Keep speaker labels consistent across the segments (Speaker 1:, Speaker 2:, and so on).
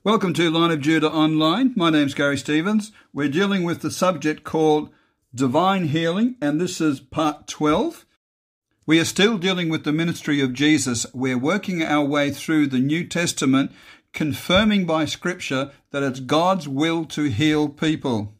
Speaker 1: Welcome to Line of Judah Online. My name's Gary Stevens. We're dealing with the subject called Divine Healing, and this is part 12. We are still dealing with the ministry of Jesus. We're working our way through the New Testament, confirming by Scripture that it's God's will to heal people.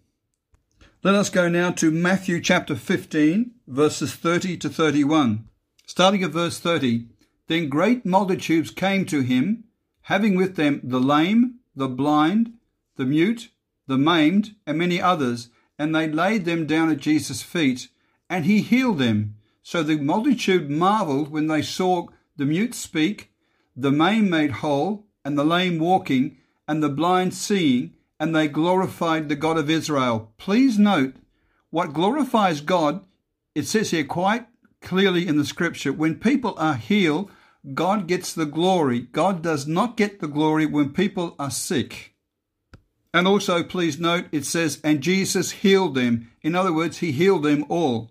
Speaker 1: Let us go now to Matthew chapter 15, verses 30 to 31. Starting at verse 30, Then great multitudes came to him, having with them the lame, the blind, the mute, the maimed, and many others, and they laid them down at Jesus' feet, and he healed them. So the multitude marveled when they saw the mute speak, the maimed made whole, and the lame walking, and the blind seeing, and they glorified the God of Israel. Please note, what glorifies God, it says here quite clearly in the Scripture, when people are healed, God gets the glory. God does not get the glory when people are sick. And also, please note, it says, and Jesus healed them. In other words, he healed them all.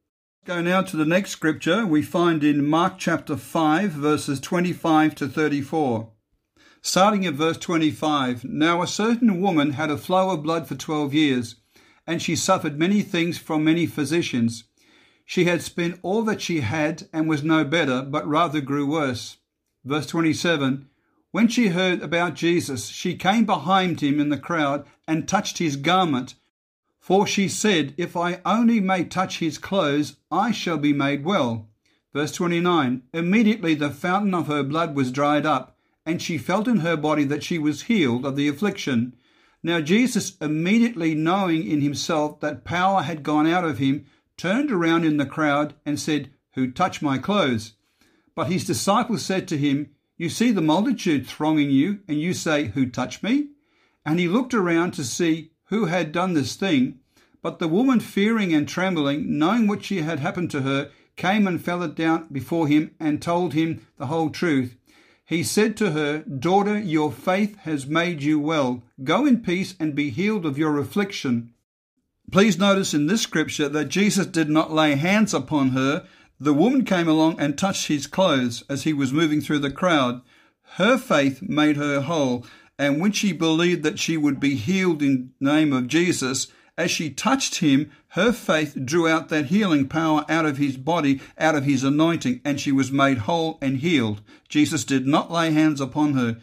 Speaker 1: Go now to the next scripture we find in Mark chapter 5, verses 25 to 34. Starting at verse 25, Now a certain woman had a flow of blood for 12 years, and she suffered many things from many physicians. She had spent all that she had and was no better, but rather grew worse. Verse 27, When she heard about Jesus, she came behind him in the crowd and touched his garment. For she said, If I only may touch his clothes, I shall be made well. Verse 29, Immediately the fountain of her blood was dried up, and she felt in her body that she was healed of the affliction. Now Jesus, immediately knowing in himself that power had gone out of him, turned around in the crowd and said, Who touched my clothes? But his disciples said to him, You see the multitude thronging you, and you say, Who touched me? And he looked around to see who had done this thing. But the woman, fearing and trembling, knowing what she had happened to her, came and fell down before him and told him the whole truth. He said to her, Daughter, your faith has made you well. Go in peace and be healed of your affliction. Please notice in this scripture that Jesus did not lay hands upon her. The woman came along and touched his clothes as he was moving through the crowd. Her faith made her whole, and when she believed that she would be healed in the name of Jesus, as she touched him, her faith drew out that healing power out of his body, out of his anointing, and she was made whole and healed. Jesus did not lay hands upon her.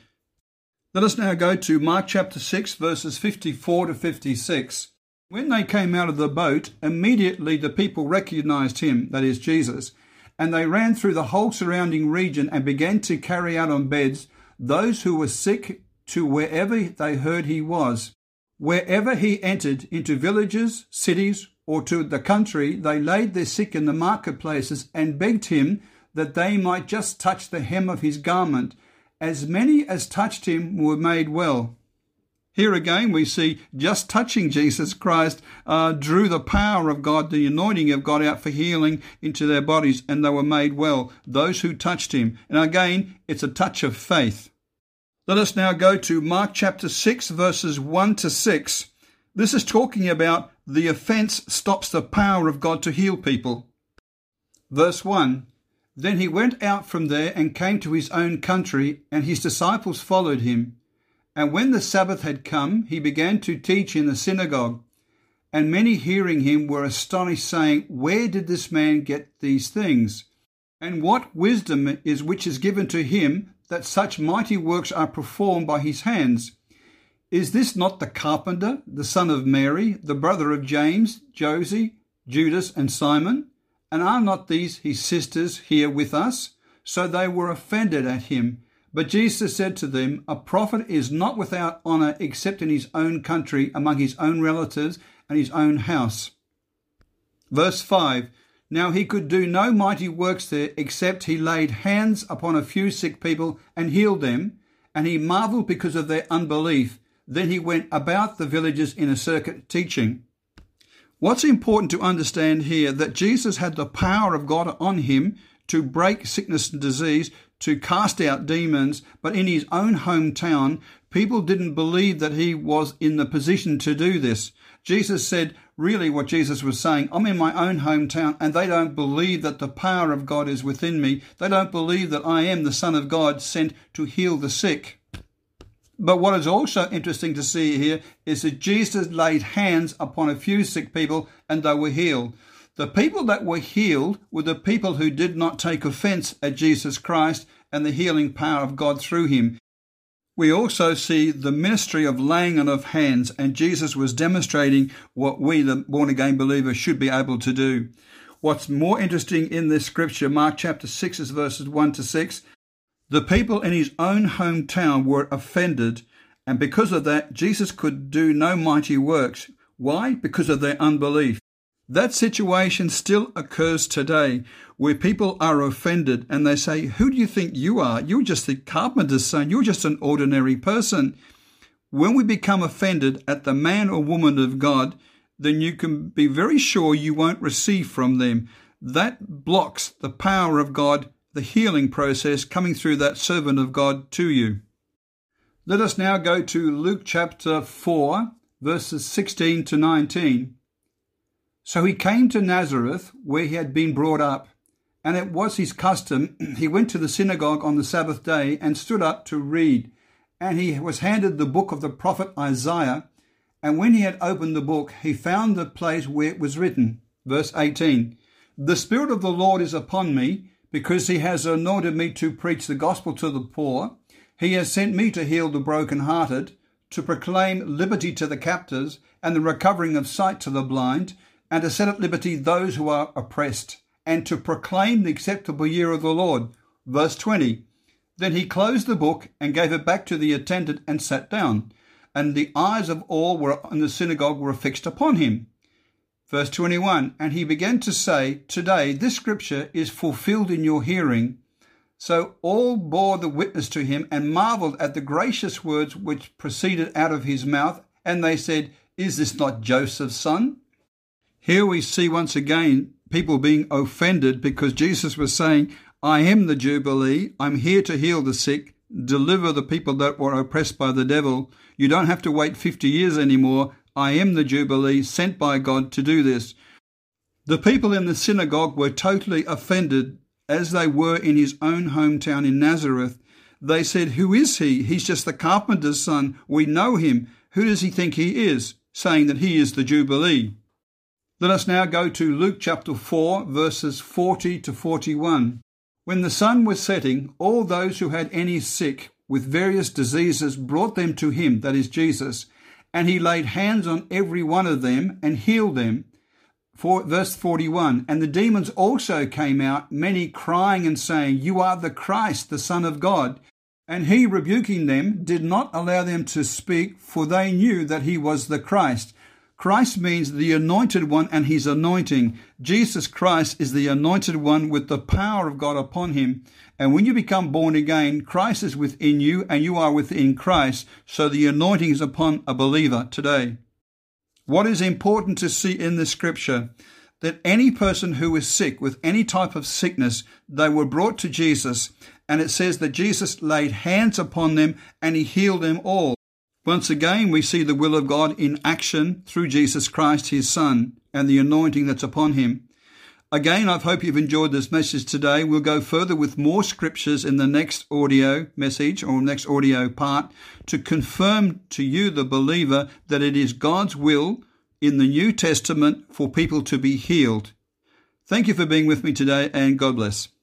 Speaker 1: Let us now go to Mark chapter 6, verses 54 to 56. When they came out of the boat, immediately the people recognized him, that is Jesus, and they ran through the whole surrounding region and began to carry out on beds those who were sick to wherever they heard he was. Wherever he entered, into villages, cities, or to the country, they laid their sick in the marketplaces and begged him that they might just touch the hem of his garment. As many as touched him were made well. Here again we see just touching Jesus Christ drew the power of God, the anointing of God out for healing into their bodies, and they were made well, those who touched him. And again, it's a touch of faith. Let us now go to Mark chapter 6, verses 1 to 6. This is talking about the offense stops the power of God to heal people. Verse 1, Then he went out from there and came to his own country, and his disciples followed him. And when the Sabbath had come, he began to teach in the synagogue. And many hearing him were astonished, saying, Where did this man get these things? And what wisdom is which is given to him, that such mighty works are performed by his hands? Is this not the carpenter, the son of Mary, the brother of James, Joseph, Judas, and Simon? And are not these his sisters here with us? So they were offended at him. But Jesus said to them, A prophet is not without honour except in his own country, among his own relatives, and his own house. Verse 5, Now he could do no mighty works there, except he laid hands upon a few sick people and healed them, and he marvelled because of their unbelief. Then he went about the villages in a circuit teaching. What's important to understand here, that Jesus had the power of God on him to break sickness and disease, to cast out demons, but in his own hometown, people didn't believe that he was in the position to do this. Jesus said, really what Jesus was saying, I'm in my own hometown and they don't believe that the power of God is within me. They don't believe that I am the Son of God sent to heal the sick. But what is also interesting to see here is that Jesus laid hands upon a few sick people and they were healed. The people that were healed were the people who did not take offense at Jesus Christ and the healing power of God through him. We also see the ministry of laying on of hands, and Jesus was demonstrating what we, the born-again believers, should be able to do. What's more interesting in this scripture, Mark chapter 6 verses 1 to 6, the people in his own hometown were offended, and because of that, Jesus could do no mighty works. Why? Because of their unbelief. That situation still occurs today, where people are offended and they say, who do you think you are? You're just the carpenter's son. You're just an ordinary person. When we become offended at the man or woman of God, then you can be very sure you won't receive from them. That blocks the power of God, the healing process coming through that servant of God to you. Let us now go to Luke chapter 4, verses 16 to 19. So he came to Nazareth, where he had been brought up, and it was his custom. He went to the synagogue on the Sabbath day and stood up to read. And he was handed the book of the prophet Isaiah. And when he had opened the book, he found the place where it was written. Verse 18, the Spirit of the Lord is upon me, because he has anointed me to preach the gospel to the poor. He has sent me to heal the brokenhearted, to proclaim liberty to the captives, and the recovering of sight to the blind, and to set at liberty those who are oppressed, and to proclaim the acceptable year of the Lord. Verse 20, then he closed the book and gave it back to the attendant and sat down, and the eyes of all were in the synagogue were fixed upon him. Verse 21, and he began to say, today this scripture is fulfilled in your hearing. So all bore the witness to him and marveled at the gracious words which proceeded out of his mouth, and they said, is this not Joseph's son? Here we see once again people being offended because Jesus was saying, I am the Jubilee. I'm here to heal the sick, deliver the people that were oppressed by the devil. You don't have to wait 50 years anymore. I am the Jubilee, sent by God to do this. The people in the synagogue were totally offended, as they were in his own hometown in Nazareth. They said, who is he? He's just the carpenter's son. We know him. Who does he think he is? Saying that he is the Jubilee. Let us now go to Luke chapter 4, verses 40 to 41. When the sun was setting, all those who had any sick with various diseases brought them to him, that is Jesus, and he laid hands on every one of them and healed them. Verse 41, and the demons also came out, many crying and saying, you are the Christ, the Son of God. And he, rebuking them, did not allow them to speak, for they knew that he was the Christ. Christ means the anointed one and his anointing. Jesus Christ is the anointed one with the power of God upon him. And when you become born again, Christ is within you and you are within Christ. So the anointing is upon a believer today. What is important to see in the scripture, that any person who is sick with any type of sickness, they were brought to Jesus. And it says that Jesus laid hands upon them and he healed them all. Once again, we see the will of God in action through Jesus Christ, his Son, and the anointing that's upon him. Again, I hope you've enjoyed this message today. We'll go further with more scriptures in the next audio message or next audio part to confirm to you, the believer, that it is God's will in the New Testament for people to be healed. Thank you for being with me today, and God bless.